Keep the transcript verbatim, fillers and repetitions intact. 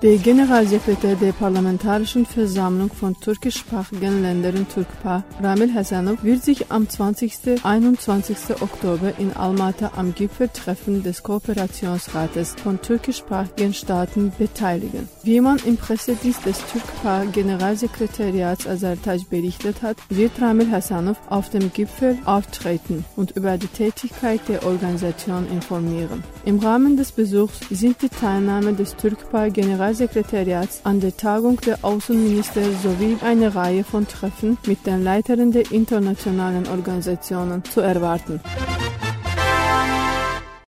Der Generalsekretär der Parlamentarischen Versammlung von türkischsprachigen Ländern Türkpa, Ramil Hasanov, wird sich am zwanzigsten und einundzwanzigsten Oktober in Almaty am Gipfeltreffen des Kooperationsrates von türkischsprachigen Staaten beteiligen. Wie man im Pressedienst des Türkpa-Generalsekretariats Azertaj berichtet hat, wird Ramil Hasanov auf dem Gipfel auftreten und über die Tätigkeit der Organisation informieren. Im Rahmen des Besuchs sind die Teilnahme des Türkpa-Generalsekretariats an der Tagung der Außenminister sowie eine Reihe von Treffen mit den Leitern der internationalen Organisationen zu erwarten.